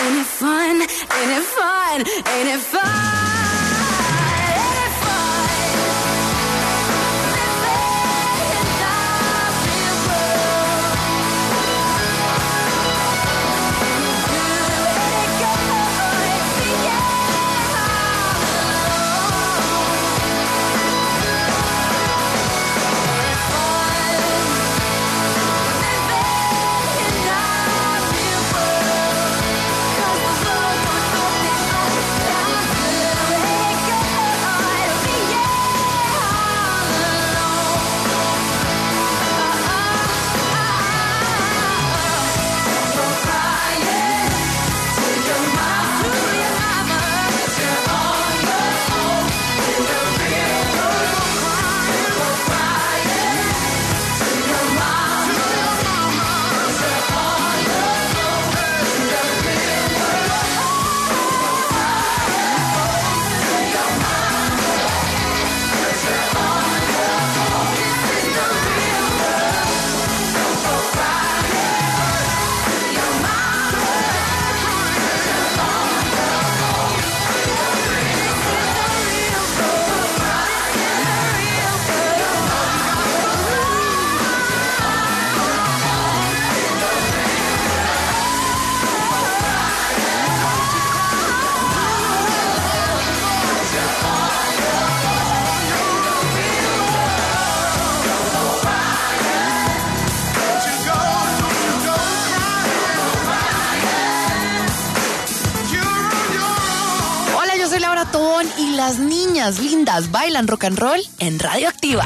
Ain't it fun? Ain't it fun? Ain't it fun? Y las niñas lindas bailan rock and roll en Radio Activa.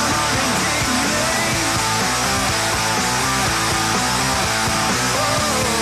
Oh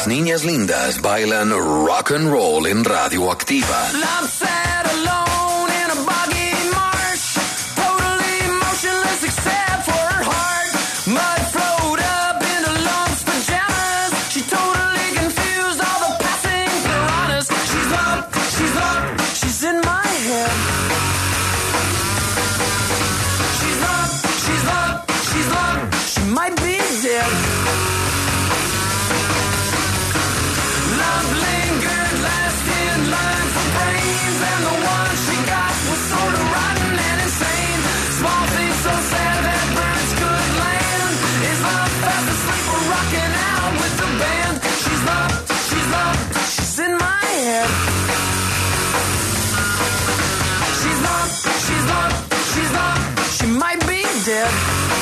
niñas lindas bailan rock and roll en Radioactiva. Love sat alone in a boggy marsh, totally motionless except for her heart. Mud flowed up into lumps pajamas. She totally confused all the passing piranhas. She's up, she's in my head. She's up, she might be dead. Love lingered last in line for brains, and the one she got was sort of rotten and insane. Small things so sad that birds could land. Is love fast asleep or rocking out with the band? She's up, she's in my head. She's up, she might be dead.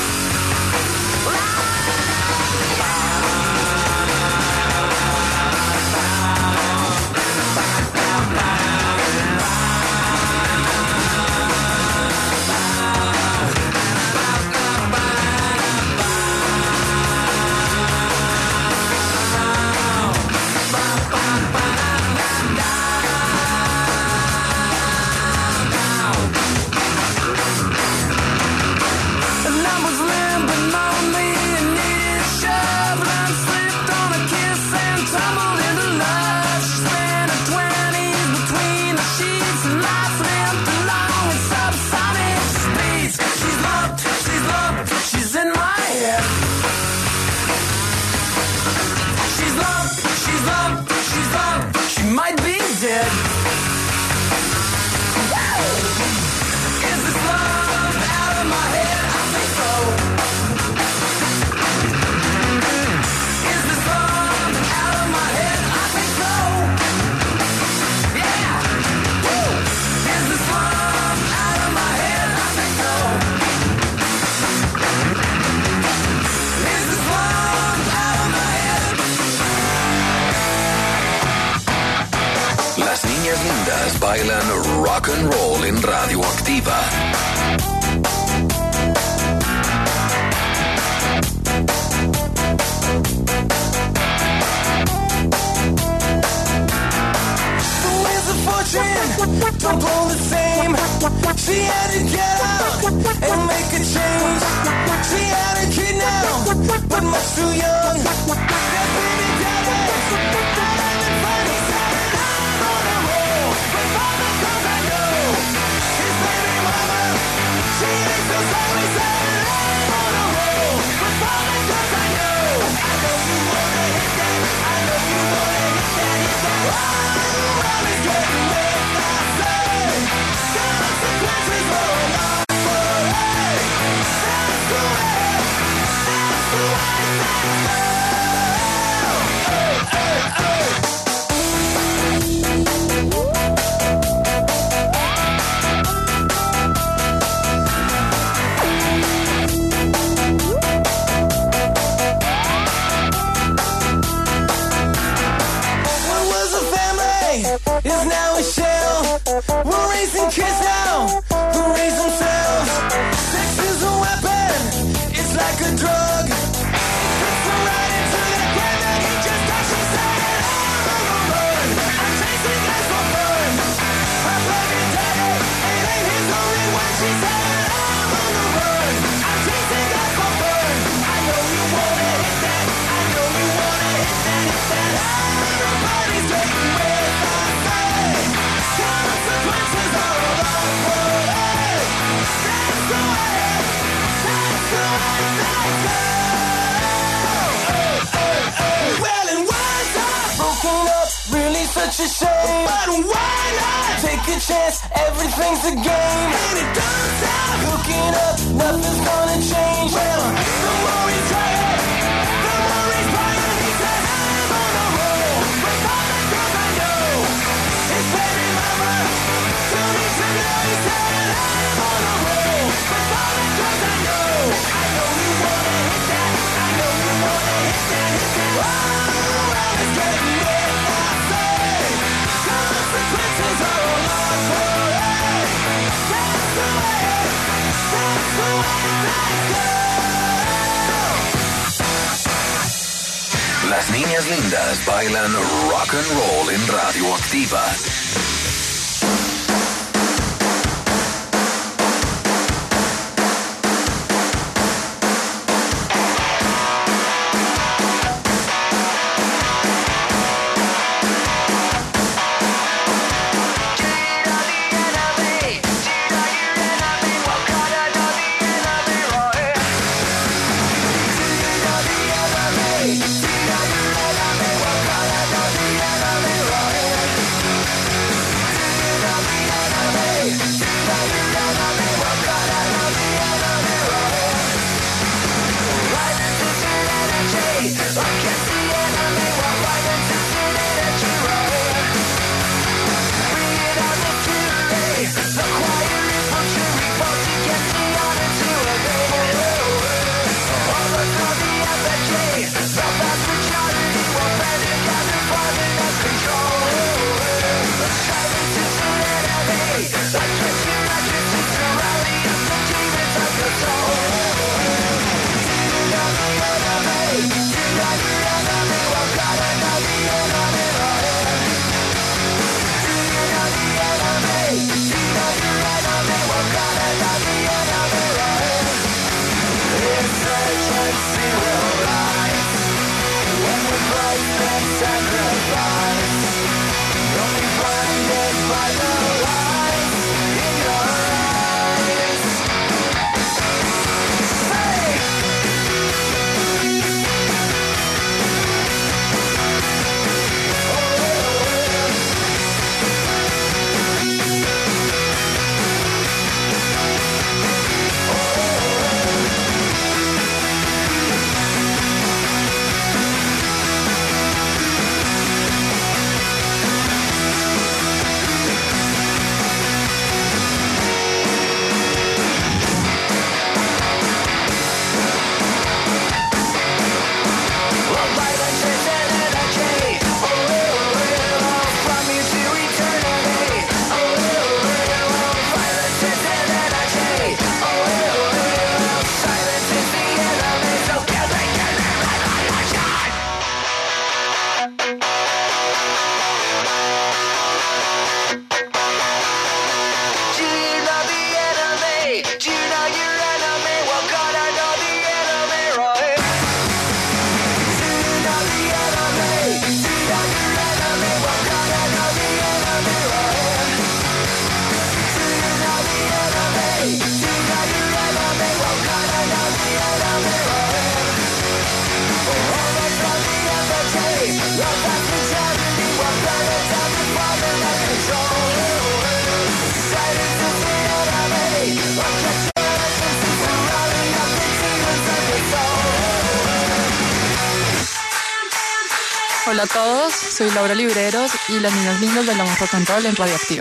Bailan rock and roll en Radioactiva. The winds of fortune don't blow the same. She had to get out and make a change. She had a kid now, but much too young. That baby daddy, out in front, he said, I'm on a roll with all the girls I know. His baby mama, she ain't so sad. He said, I'm on a roll with all the girls I know. I know you wanna hit that, I know you wanna hit that, hit that. Oh, well, it's getting late, I say. Consequences roll on parade. That's the way, that's the way things go. Hey, hey, hey. What was a family is now a shell. We're raising kids now who raise themselves. Sex is a weapon, it's like a drug. It puts her right into that ground that he just touched. She said, I'm on the run, I'm chasing guys for fun. Her baby daddy, it ain't his only one. She said, I'm on the run, I'm chasing guys for fun. I know you wanna hit that, I know you wanna hit that, hit that. Everybody's getting with I say. Consequences are on parade. That's the way, that's the way things go. Well, and why's that broken up? Really such a shame. But why not take a chance? Everything's a game, and it don't stop. Hooking up, nothing's gonna change. Well, the more we try it, the more he's buying. He said, I'm on a roll with all the girls I know. His baby mama don't need to know. He said, I'm on a roll with all the girls I know. I know you wanna hit that, I know you wanna hit that, hit that. Oh, well, it's getting late, I say. Consequences are on parade. That's the way things go. Las niñas lindas bailan rock and roll en Radioactiva. Hola a todos, soy Laura Libreros y las niñas lindas bailamos rock and roll en Radioactiva.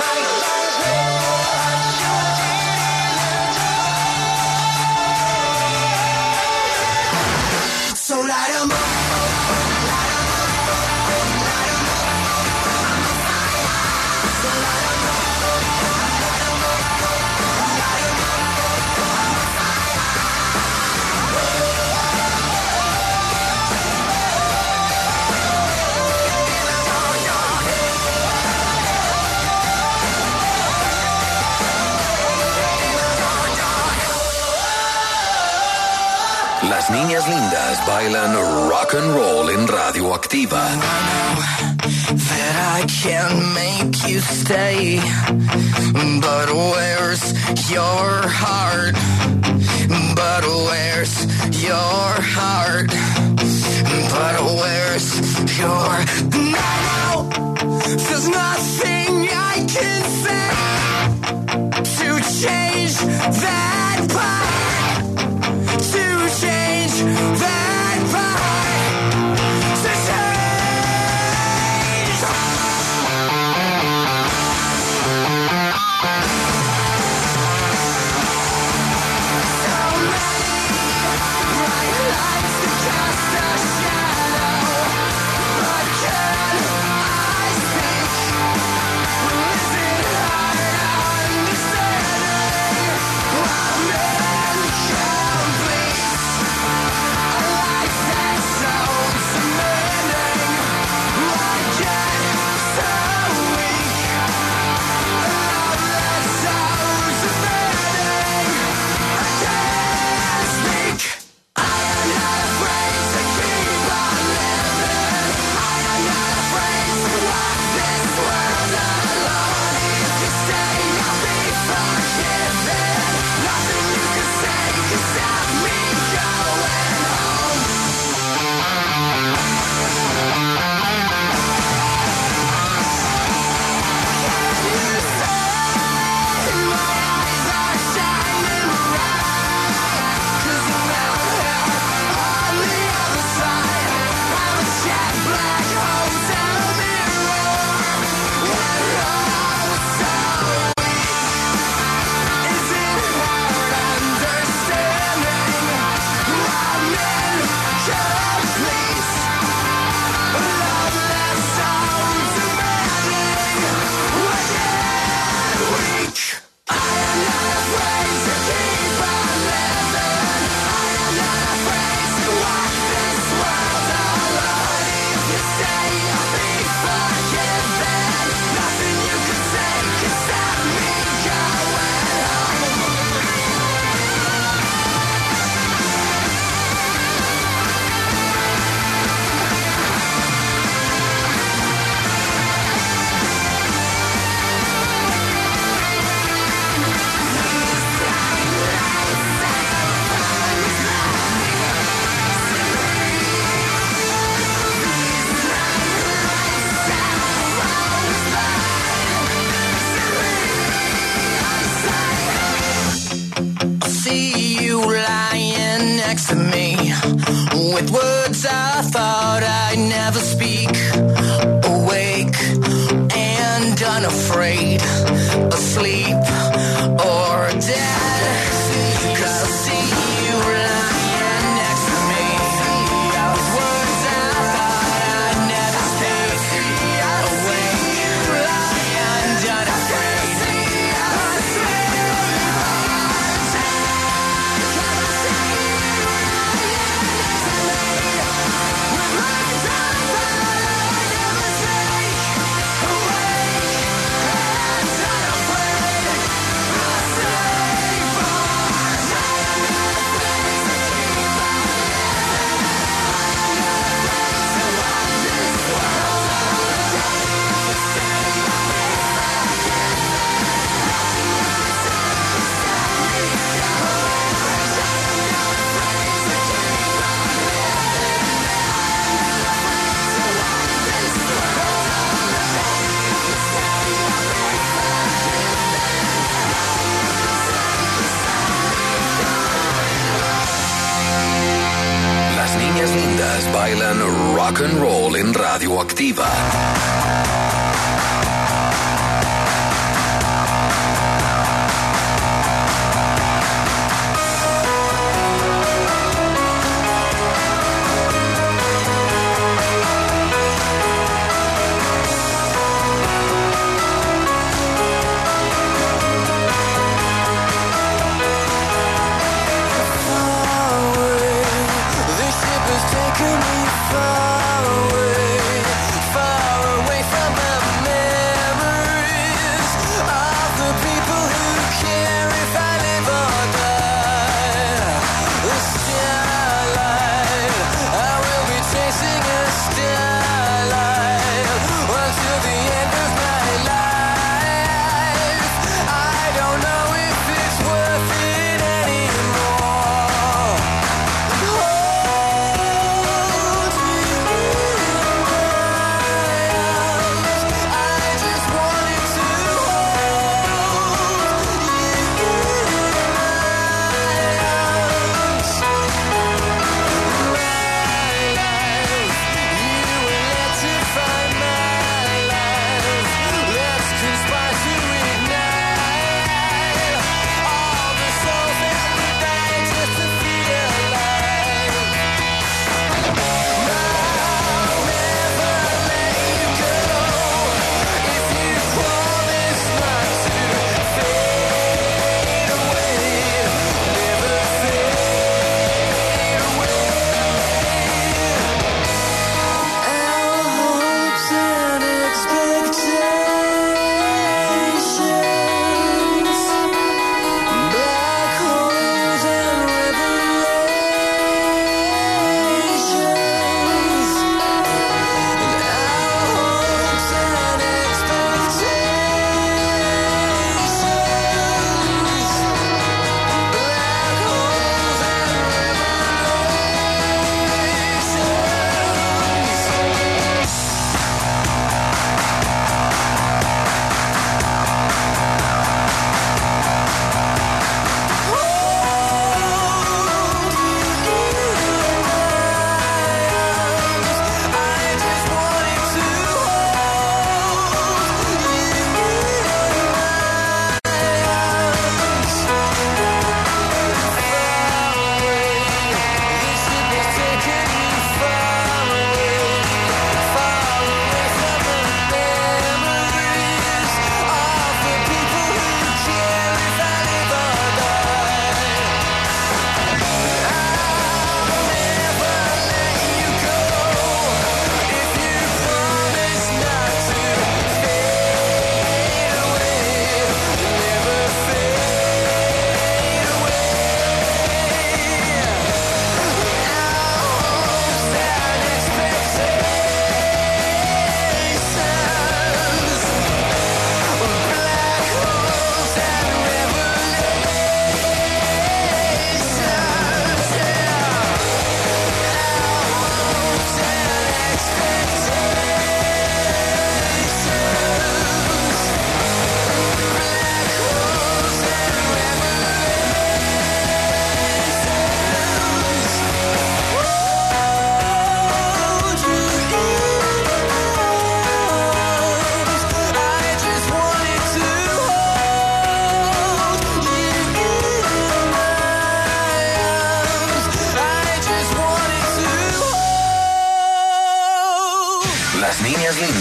Las niñas lindas bailan rock and roll en Radioactiva. That I can make you stay, but where's your heart? But where's your heart? But where's your... Now, there's nothing I can say to change that part, to change that part, to change. With words I thought I'd never speak, awake and unafraid, asleep or dead. 'Cause I see you lying next to me. With words I thought I'd never speak, awake and unafraid. Bailan rock and roll en Radioactiva.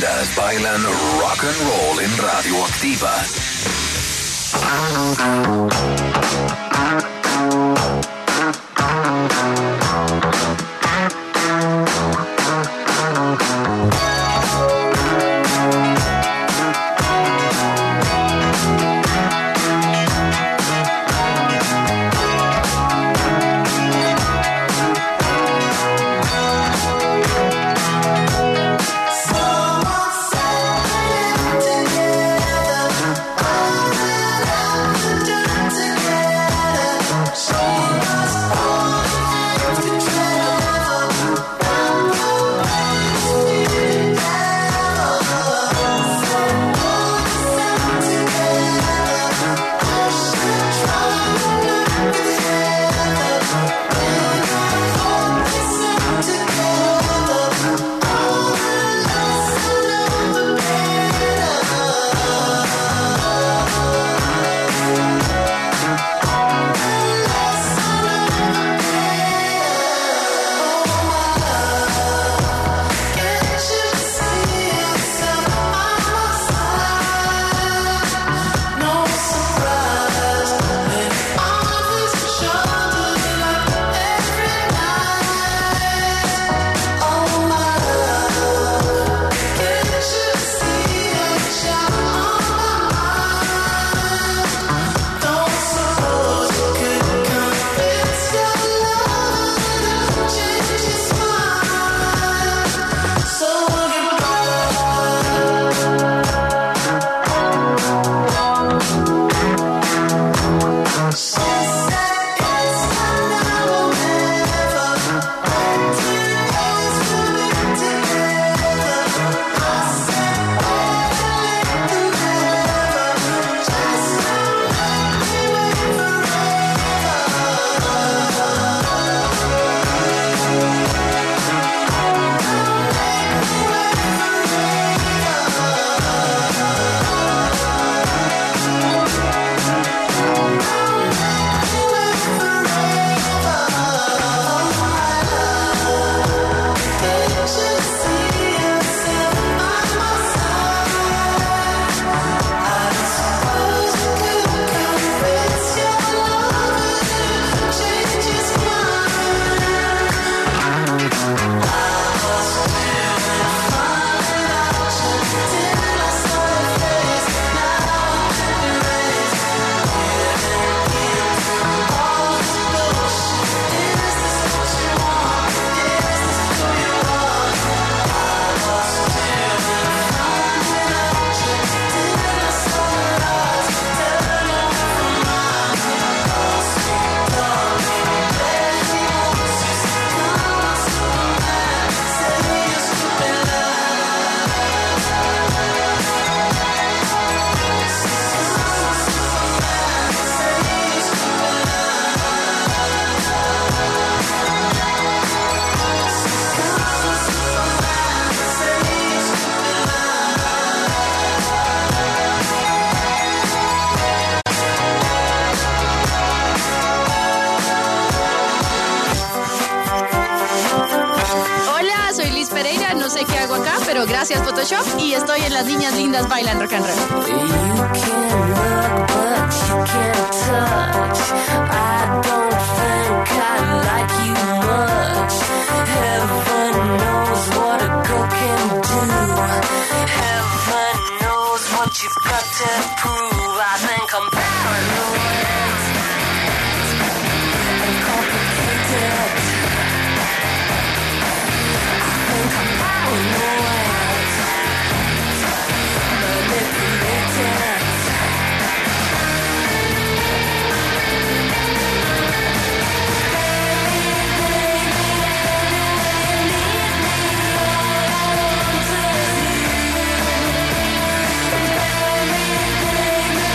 lindas bailan rock and roll en Radioactiva. pero gracias Photoshop y estoy en Las Niñas Lindas Bailan Rock and Roll. You can look, but you can't touch. I don't think I like you much. Heaven knows what a girl can do. Heaven knows what you've got to prove. I think I'm paranoid and complicated. I think I'm paranoid. Baby,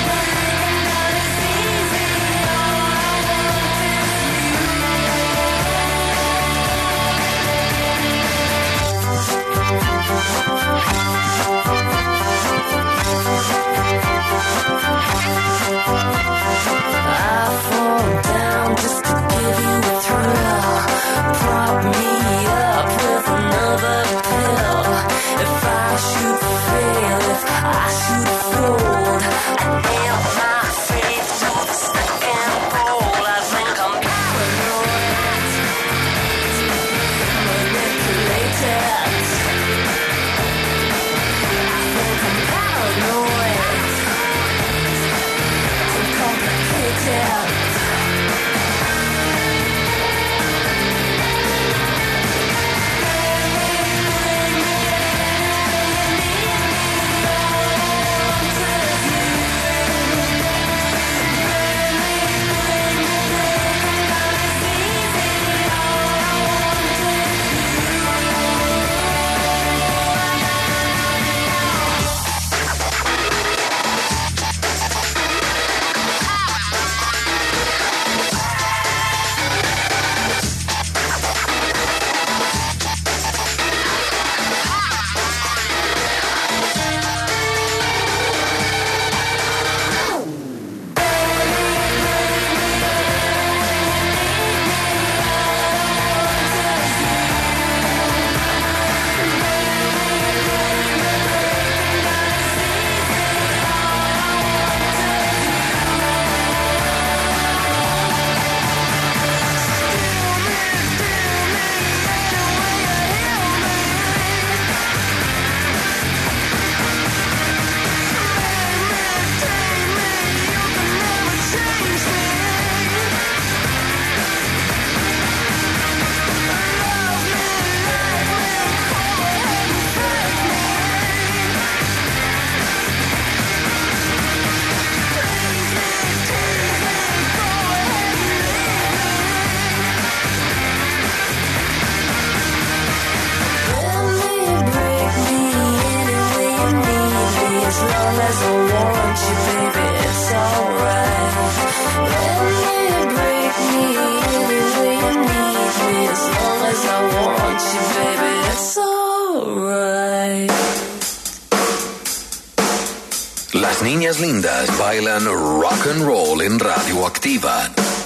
alright. Las niñas lindas bailan rock and roll en Radioactiva.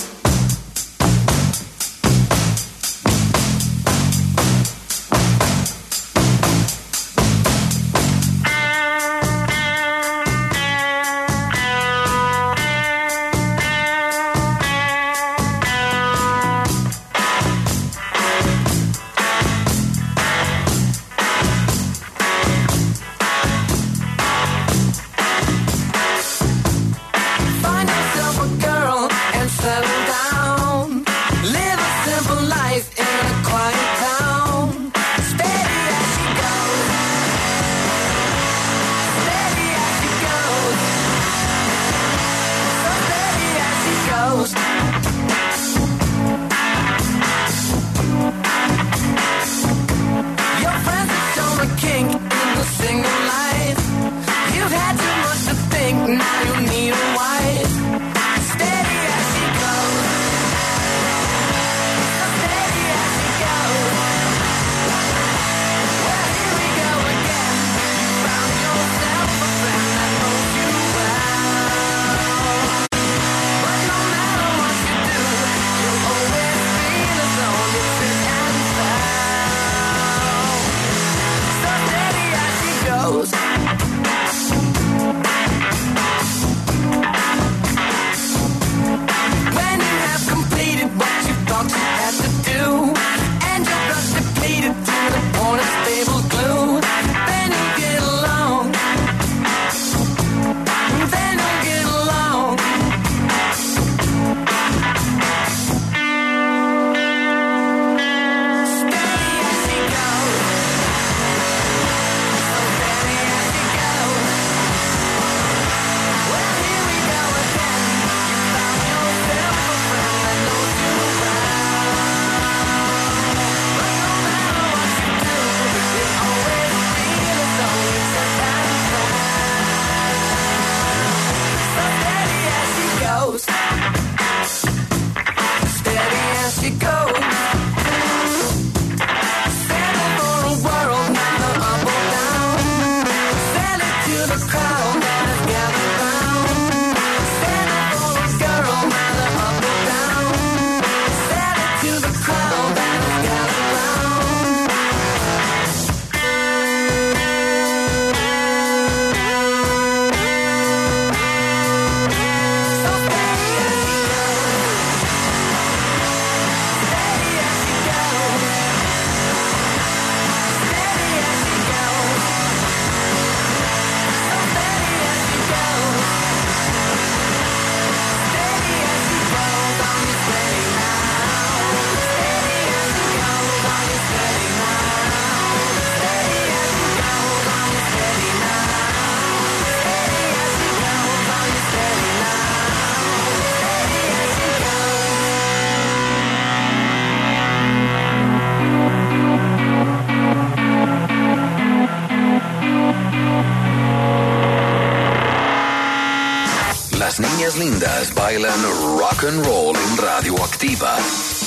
Las niñas lindas bailan rock and roll en Radioactiva.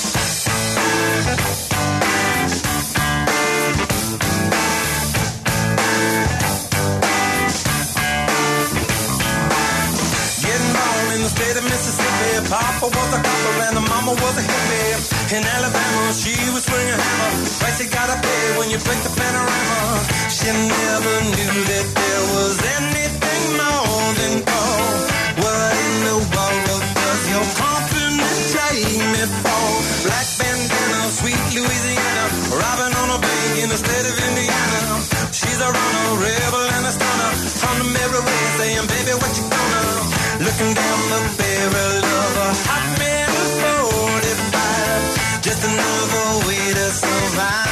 In the state of Mississippi, Papa was a copper and the mama was a hippie. In Alabama, she was swinging a hammer. Price you gotta pay when you break the panorama. She never knew that there was anything more than gold. What in the world does your company take me for? Black bandana, sweet Louisiana, robbing on a bank in the state of Indiana. She's a runner, rebel and a stunner. From the mirror way saying, baby, what you gonna? Looking down the barrel of a hot metal 45, just another way to survive.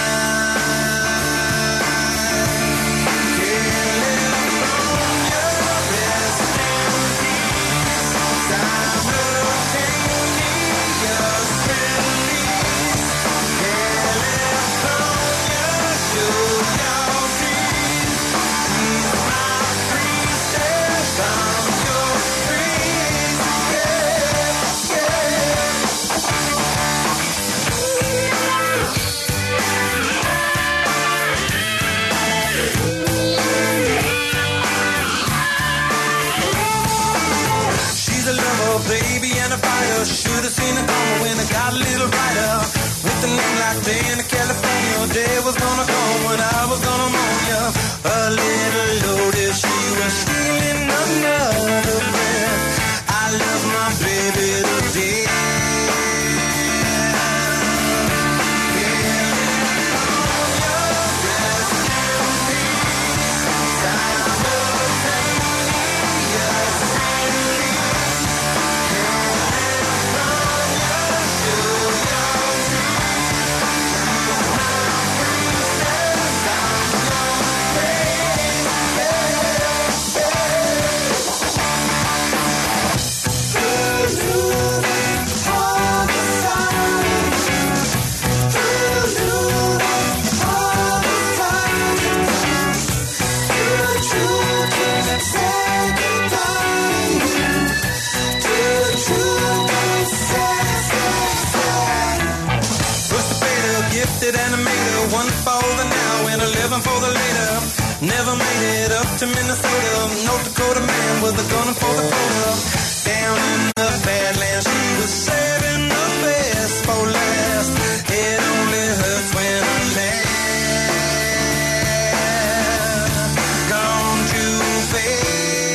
a lover, baby, and a fighter. Should have seen it coming when it got a little brighter. With a name like Dana, California, day was gonna come when I was gonna mourn you. A little loaded, she was stealing another breath. I love my baby today. One for the now and 11 for the later. Never made it up to Minnesota. North Dakota man with a gun for the quota. Down in the Badlands, she was saving the best for last. It only hurts when I laugh. Gone too fast.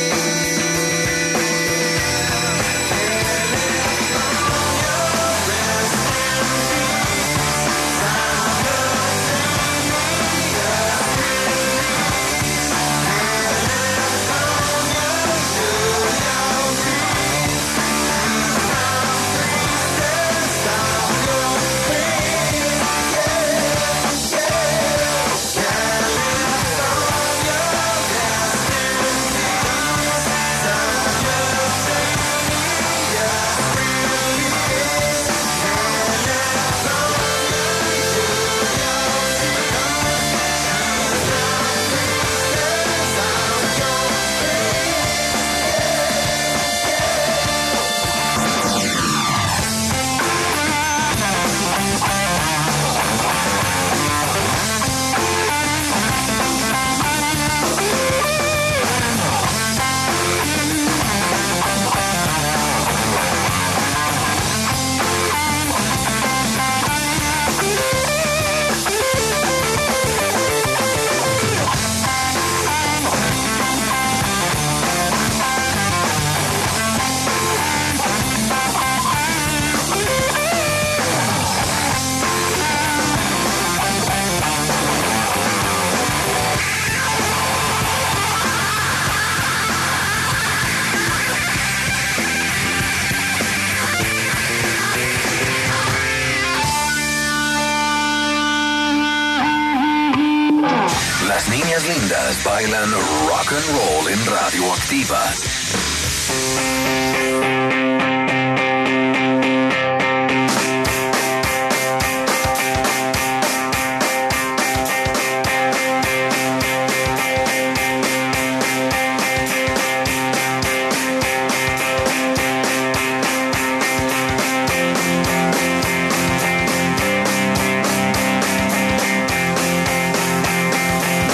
Las niñas lindas bailan rock and roll en Radioactiva.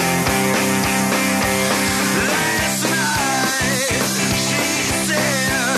Last night, she said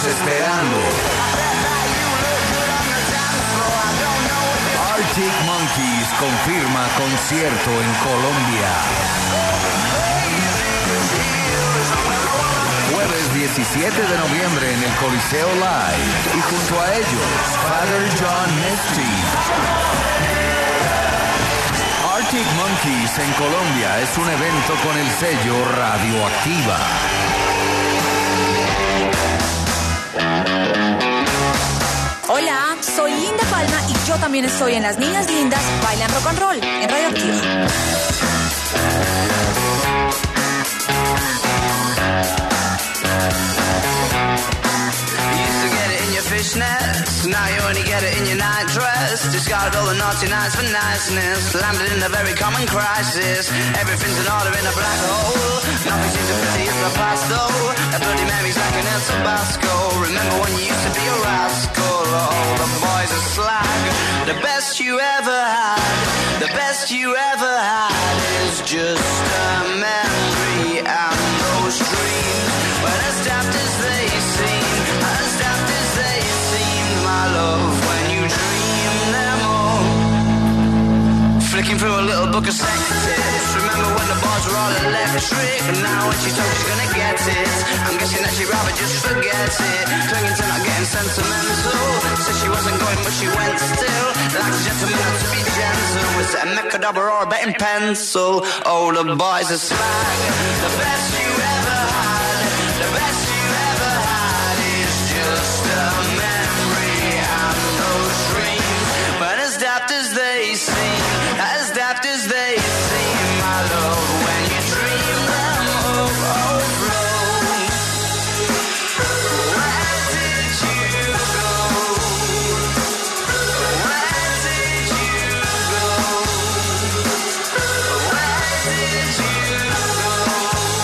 esperando. Arctic Monkeys confirma concierto en Colombia. Jueves 17 de noviembre en el Coliseo Live. Y junto a ellos, Father John Misty. Arctic Monkeys en Colombia es un evento con el sello Radioactiva. Hola, soy Linda Palma y yo también estoy en Las Niñas Lindas Bailan Rock and Roll en Radioactiva. Fishnets, now you only get it in your night dress. Discarded all the naughty nights for niceness. Landed in a very common crisis. Everything's in order in a black hole. Nothing seems to pretty as the past though. A Bloody Mary's like an El Tabasco. Remember when you used to be a rascal? Oh, the boys are slag. The best you ever had, the best you ever had is just a memory and those dreams. But as daft as they seem, as daft as they seem, my love, when you dream them all. Flicking through a little book of sex tips. Remember when the bars were all electric? And now when she told she's gonna get it, I'm guessing that she'd rather just forget it. Clinging to not getting sentimental. Said she wasn't going but she went still. Like a gentleman had to be gentle. Was it a Mechadobber or a betting pencil? Oh, the boys are slag. The best you ever had, the best you ever had is just a memory and those dreams. But as daft as they seem, as daft as they seem, my love, when you dream them overflow. Where did you go? Where did you go? Where did you go?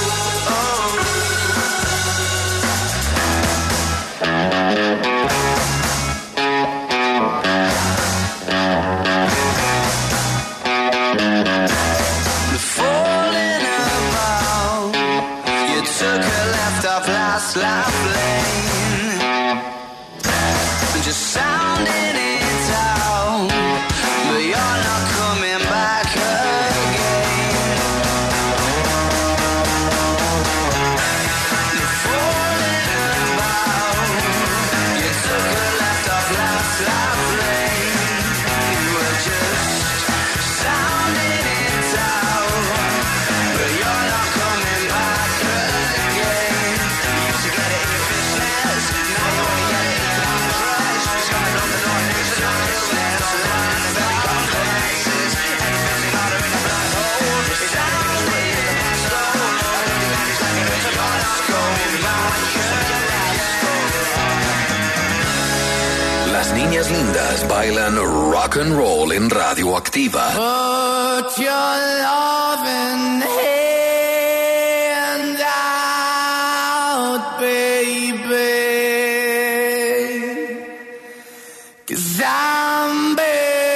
Falling about, you took a left off last lap lane, just sounding it out, but you're not coming back again. You're falling about, you took a left off last lap lane, you were just sounding it out, but you're not coming back again. You used to get it in your fishnets, now you only get it in your long dress. Discarded all the naughty niceness, landed in the very common crisis. Everything's in order in a black hole. It's sounding it slow. I don't think it's like it was a Moscow. Now when you used to be a rascal. Las niñas lindas bailan rock and roll en Radioactiva. Put your loving hand out, baby, 'cause I'm begging.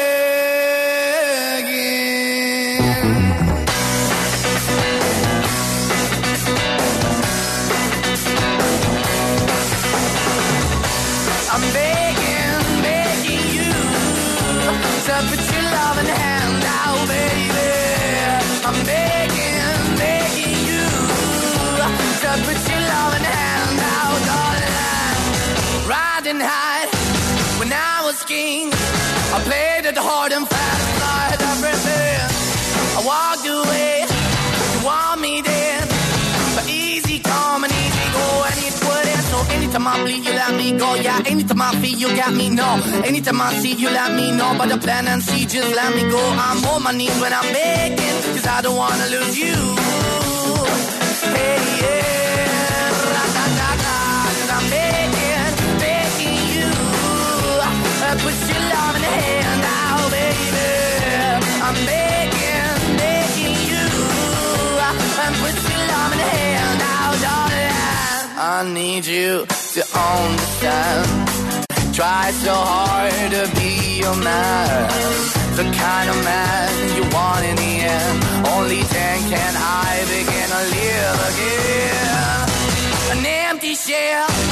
I'm begging, begging you to put your loving hand out, baby. I'm begging, begging you to put your loving hand out, darling. Riding high when I was king, I played it hard and fast, started everything. I walked away, you want me then, but easy come and easy go, and it wouldn't. So anytime I bleed, you let me go. Yeah, anytime I feel, you got me, no. Anytime I see, you let me know. But the plan and see, just let me go. I'm on my knees when I'm begging, 'cause I don't wanna lose you. Hey, yeah, ra-da-da-da, 'cause I'm begging, begging you. Put your love in the hand out, baby. I'm begging, begging you. Put your love in the hand out, darling. I need you to understand. Try so hard to be your man, the kind of man you want in the end. Only then can I begin to live again. An empty shell,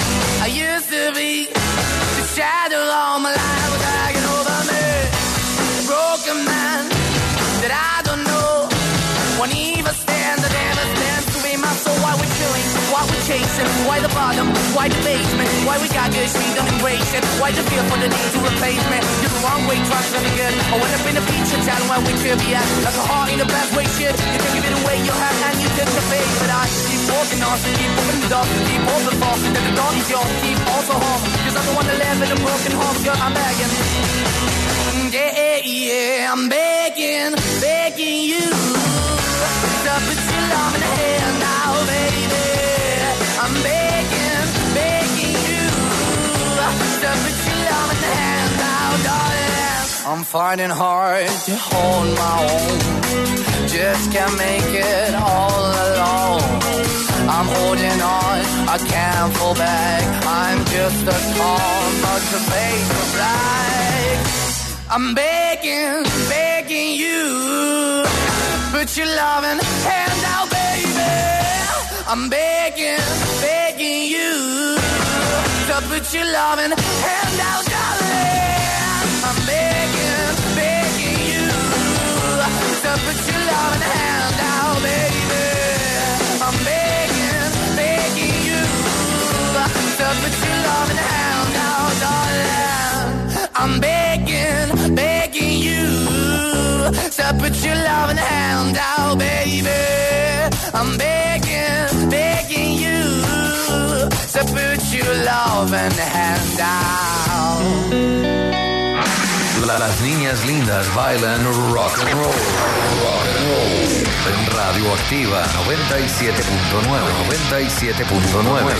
I used to be the shadow all my life was hanging over me. A broken man that I don't know. Won't even stand, I never stand to be my soul. Why we're chilling, why we're chasing, why the bottom, why the basement, why we got good, she don't embrace it. Why the feel for the need to replace me? You're the wrong way, trying to be good. I went up in a feature town where we could be at. Like a heart in a bad way, shit. You can give it away, you have, and you take the face. But I keep walking on, keep moving the door, keep open for that the door is yours, keep also home. Cause I'm the one that live in a broken home, girl, I'm begging. Yeah, yeah, I'm begging, begging you. To put your love in the hand now, baby. I'm begging, begging you. To put your love in the hand now, darling. I'm finding hard to hold my own. Just can't make it all alone. I'm holding on, I can't fall back. I'm just a call, but the face of black. I'm begging, begging you. Put your loving hand out, baby. I'm begging, begging you. To put your loving hand out, darling. I'm begging, begging you. To put your loving hand out, baby. I'm begging, begging you. To put your loving hand out, darling. I'm begging, begging you. To put your loving hand out, baby. I'm begging, begging you. To put your loving hand out. Las niñas lindas bailan rock and roll. Rock and roll. En Radioactiva 97.9. 97.9.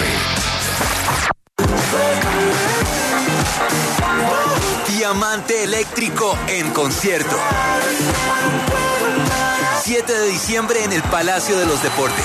Diamante Eléctrico en concierto. 7 de diciembre en el Palacio de los Deportes.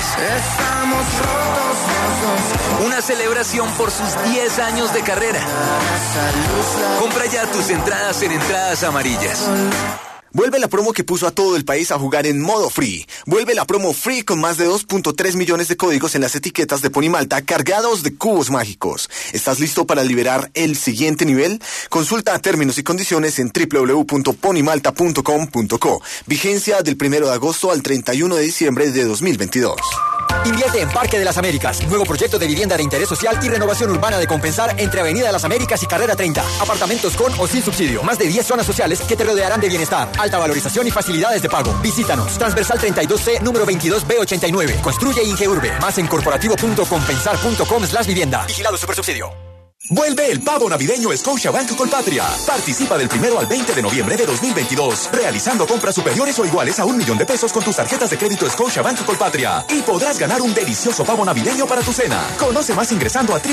Una celebración por sus 10 años de carrera. Compra ya tus entradas en Entradas Amarillas. Vuelve la promo que puso a todo el país a jugar en modo free. Vuelve la promo free con más de 2.3 millones de códigos en las etiquetas de Pony Malta cargados de cubos mágicos. ¿Estás listo para liberar el siguiente nivel? Consulta términos y condiciones en www.ponymalta.com.co. Vigencia del 1 de agosto al 31 de diciembre de 2022. Invierte en Parque de las Américas, nuevo proyecto de vivienda de interés social y renovación urbana de Compensar entre Avenida Las Américas y Carrera 30. Apartamentos con o sin subsidio. Más de 10 zonas sociales que te rodearán de bienestar, alta valorización y facilidades de pago. Visítanos. Transversal 32C, número 22B89. Construye Ingeurbe. Más en corporativo.compensar.com/vivienda. Vigilado Supersubsidio. Vuelve el pavo navideño Scotiabank Colpatria. Participa del 1 al 20 de noviembre de 2022, realizando compras superiores o iguales a $1,000,000 con tus tarjetas de crédito Scotiabank Colpatria. Y podrás ganar un delicioso pavo navideño para tu cena. Conoce más ingresando a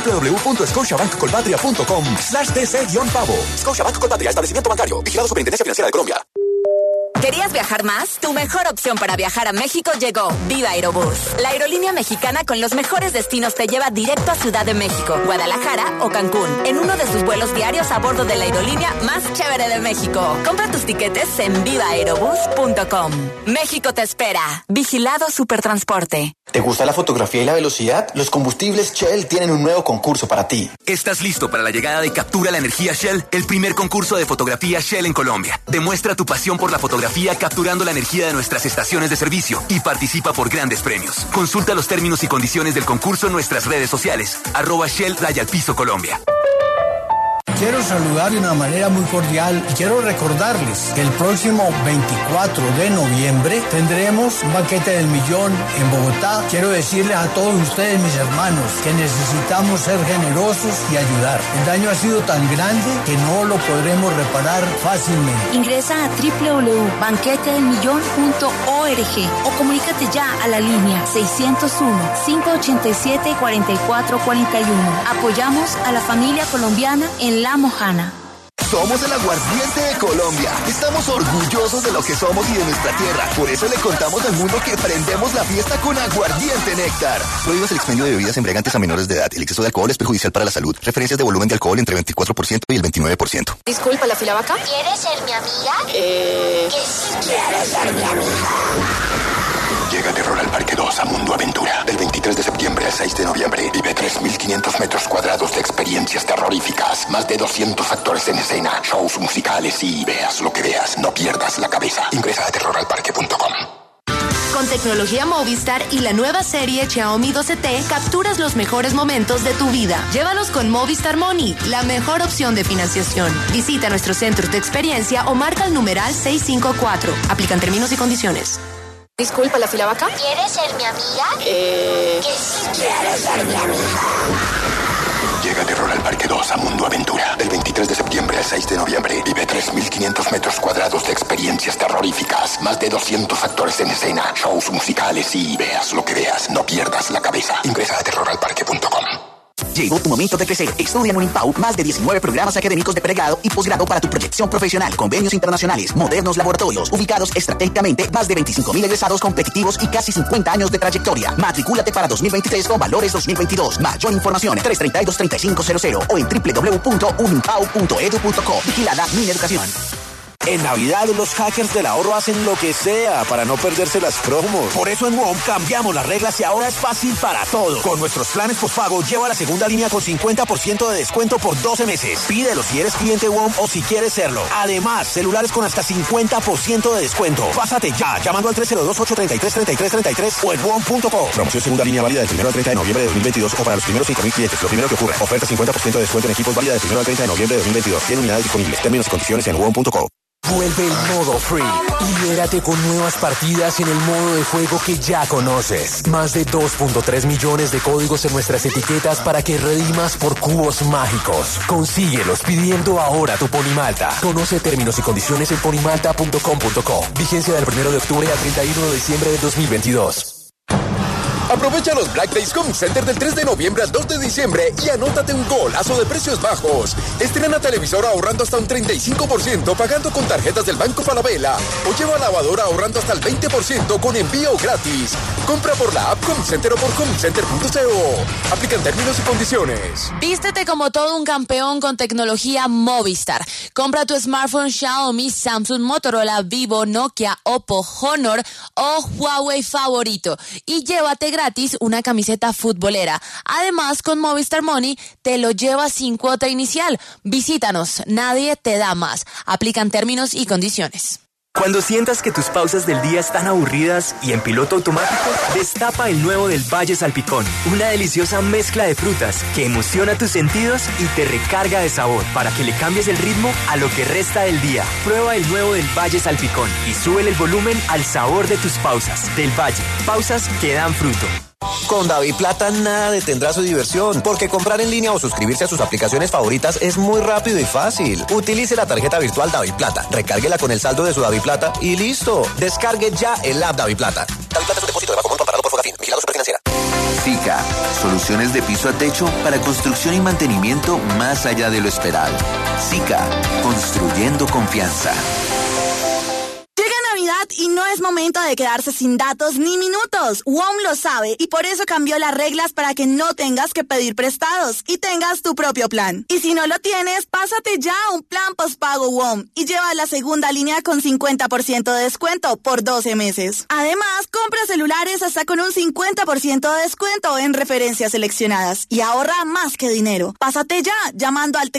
www.scotiabankcolpatria.com/dc-pavo. Scotiabank Colpatria, establecimiento bancario. Vigilado Superintendencia Financiera de Colombia. ¿Querías viajar más? Tu mejor opción para viajar a México llegó. Viva Aerobús. La aerolínea mexicana con los mejores destinos te lleva directo a Ciudad de México, Guadalajara o Cancún, en uno de sus vuelos diarios a bordo de la aerolínea más chévere de México. Compra tus tiquetes en vivaaerobús.com. México te espera. Vigilado Supertransporte. ¿Te gusta la fotografía y la velocidad? Los combustibles Shell tienen un nuevo concurso para ti. ¿Estás listo para la llegada de Captura la Energía Shell? El primer concurso de fotografía Shell en Colombia. Demuestra tu pasión por la fotografía capturando la energía de nuestras estaciones de servicio y participa por grandes premios. Consulta los términos y condiciones del concurso en nuestras redes sociales. @Shell_Piso Colombia. Quiero saludar de una manera muy cordial y quiero recordarles que el próximo 24 de noviembre tendremos un banquete del millón en Bogotá. Quiero decirles a todos ustedes, mis hermanos, que necesitamos ser generosos y ayudar. El daño ha sido tan grande que no lo podremos reparar fácilmente. Ingresa a www.banquetedelmillón.org o comunícate ya a la línea 601-587-4441. Apoyamos a la familia colombiana en La Mojana. Somos el aguardiente de Colombia. Estamos orgullosos de lo que somos y de nuestra tierra. Por eso le contamos al mundo que prendemos la fiesta con Aguardiente Néctar. Prohíbes el expendio de bebidas embriagantes a menores de edad. El exceso de alcohol es perjudicial para la salud. Referencias de volumen de alcohol entre 24% y el 29%. Disculpa, ¿la fila va acá? ¿Quieres ser mi amiga? Que si quieres ser mi amiga. Llega Terror al Parque 2 a Mundo Aventura. Del 23 de septiembre al 6 de noviembre. Vive 3.500 metros cuadrados de experiencias terroríficas. Más de 200 actores en escena. Shows musicales y veas lo que veas. No pierdas la cabeza. Ingresa a terroralparque.com. Con tecnología Movistar y la nueva serie Xiaomi 12T, capturas los mejores momentos de tu vida. Llévalos con Movistar Money, la mejor opción de financiación. Visita nuestros centros de experiencia o marca el numeral 654. Aplican términos y condiciones. Disculpa, ¿la fila va acá? ¿Quieres ser mi amiga? Que sí quieres ser mi amiga. Llega Terror al Parque 2 a Mundo Aventura. Del 23 de septiembre al 6 de noviembre. Vive 3.500 metros cuadrados de experiencias terroríficas. Más de 200 actores en escena. Shows musicales y veas lo que veas. No pierdas la cabeza. Ingresa a terroralparque.com. Llegó tu momento de crecer. Estudia en Unimpau más de 19 programas académicos de pregrado y posgrado para tu proyección profesional. Convenios internacionales, modernos laboratorios, ubicados estratégicamente, más de 25.000 egresados competitivos y casi 50 años de trayectoria. Matricúlate para 2023 con valores 2022. Mayor información 332-3500 o en www.unimpau.edu.co. Vigilada Mineducación. En Navidad, los hackers del ahorro hacen lo que sea para no perderse las promos. Por eso en WOM cambiamos las reglas y ahora es fácil para todos. Con nuestros planes postpago, lleva la segunda línea con 50% de descuento por 12 meses. Pídelo si eres cliente WOM o si quieres serlo. Además, celulares con hasta 50% de descuento. Pásate ya, llamando al 302-833-3333 o en WOM.co. Promoción segunda línea válida del 1 al 30 de noviembre de 2022 o para los primeros 5.000 clientes. Lo primero que ocurre. Oferta 50% de descuento en equipos válida del 1 al 30 de noviembre de 2022. Tiene unidades disponibles. Términos y condiciones en WOM.co. Vuelve el modo free y libérate con nuevas partidas en el modo de juego que ya conoces. Más de 2.3 millones de códigos en nuestras etiquetas para que redimas por cubos mágicos. Consíguelos pidiendo ahora tu Ponimalta. Conoce términos y condiciones en ponimalta.com.co. Vigencia del 1 de octubre al 31 de diciembre de 2022. Aprovecha los Black Days Home Center del 3 de noviembre al 2 de diciembre y anótate un golazo de precios bajos. Estrena televisor ahorrando hasta un 35% pagando con tarjetas del Banco Falabella. O lleva lavadora ahorrando hasta el 20% con envío gratis. Compra por la app Home Center o por homecenter.co. Aplican términos y condiciones. Vístete como todo un campeón con tecnología Movistar. Compra tu smartphone Xiaomi, Samsung, Motorola, Vivo, Nokia, Oppo, Honor o Huawei favorito y llévate gratis una camiseta futbolera. Además, con Movistar Money te lo llevas sin cuota inicial. Visítanos, nadie te da más. Aplican términos y condiciones. Cuando sientas que tus pausas del día están aburridas y en piloto automático, destapa el nuevo del Valle Salpicón. Una deliciosa mezcla de frutas que emociona tus sentidos y te recarga de sabor para que le cambies el ritmo a lo que resta del día. Prueba el nuevo del Valle Salpicón y súbele el volumen al sabor de tus pausas. Del Valle, pausas que dan fruto. Con DaviPlata nada detendrá su diversión, porque comprar en línea o suscribirse a sus aplicaciones favoritas es muy rápido y fácil. Utilice la tarjeta virtual DaviPlata, recárguela con el saldo de su DaviPlata y listo. Descargue ya el app DaviPlata. DaviPlata es un depósito de bajo monto amparado por Fogafín. Vigilado Superfinanciera. SICA, soluciones de piso a techo para construcción y mantenimiento más allá de lo esperado. SICA, construyendo confianza. Y no es momento de quedarse sin datos ni minutos. WOM lo sabe y por eso cambió las reglas para que no tengas que pedir prestados y tengas tu propio plan. Y si no lo tienes, pásate ya a un plan postpago WOM y lleva la segunda línea con 50% de descuento por 12 meses. Además, compra celulares hasta con un 50% de descuento en referencias seleccionadas y ahorra más que dinero. Pásate ya llamando al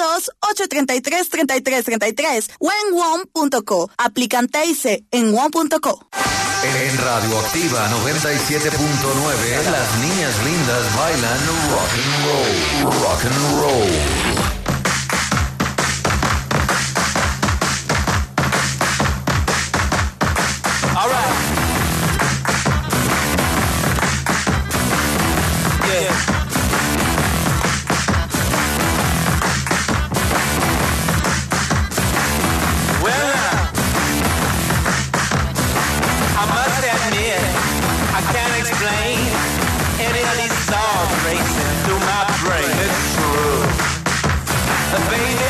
302-833-3333 o en WOM.co. Aplican TIC en WOM.co. En Radioactiva 97.9, las niñas lindas bailan rock and roll. Rock and roll. All right. Yeah. I must admit, I can't explain any of these thoughts racing through my brain. It's true. Baby,